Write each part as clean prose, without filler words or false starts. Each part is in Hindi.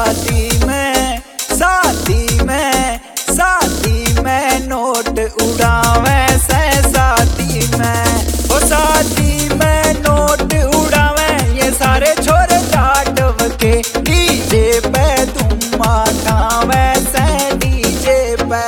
शादी में नोट उड़ावे से शादी में, ओ शादी में नोट उड़ावे ये सारे छोरे जाटव के। डीजे पे तुम माठावे से डीजे पे।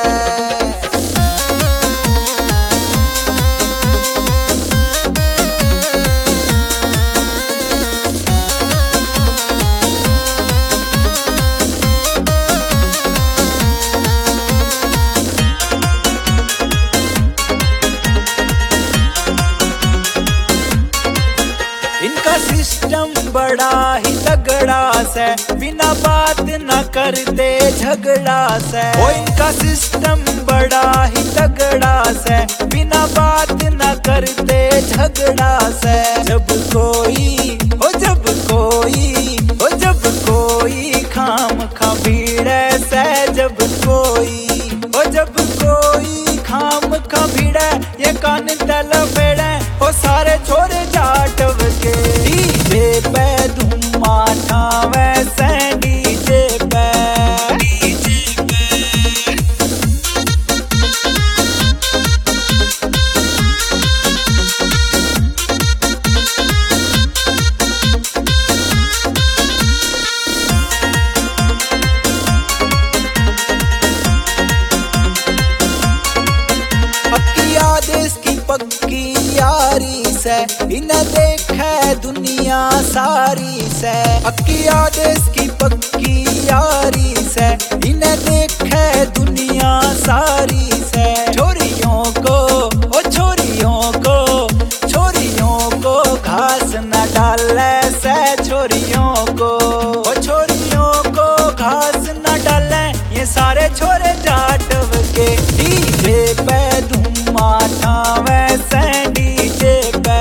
इनका सिस्टम बड़ा ही तगड़ा से, बिना बात न करते झगड़ा से। ओ इनका सिस्टम बड़ा ही तगड़ा से, बिना बात न करते झगड़ा से। जब कोई खाम खा भीड़े से, जब कोई खाम खा भीड़े ये कान तल बेड़े। ओ सारे छोरे जाटव के डीजे पे धूम माठावे से डीजे पे। देश की पक्की यारी से, इन्हें देखे दुनिया सारी से। अकिया देश की पक्की यारी से, इन्हें देखे दुनिया सारी से। छोरियों को घास न डाले से, छोरियों को घास न डाले ये सारे छोरे जाटव के। डीजे पे धूम माठावे से डीजे पे।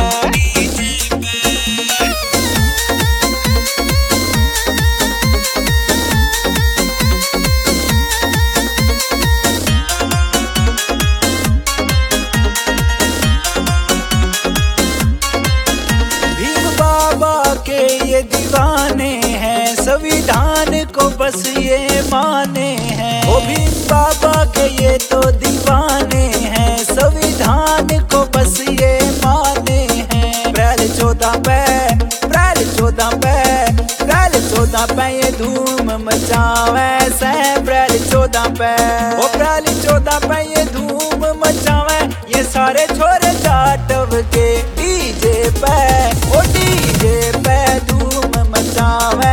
भीम बाबा के ये दीवाने हैं, संविधान को बस ये माने हैं। ओ भीम बाबा के ये तो दीवाने हैं, संविधान को बस ये माने हैं। अप्रैल 14 पे ये धूम मचावे से, अप्रैल 14 पे। अप्रैल 14 पे ये धूम मचावे ये सारे छोरे जाटव के। डीजे पे धूम मचावे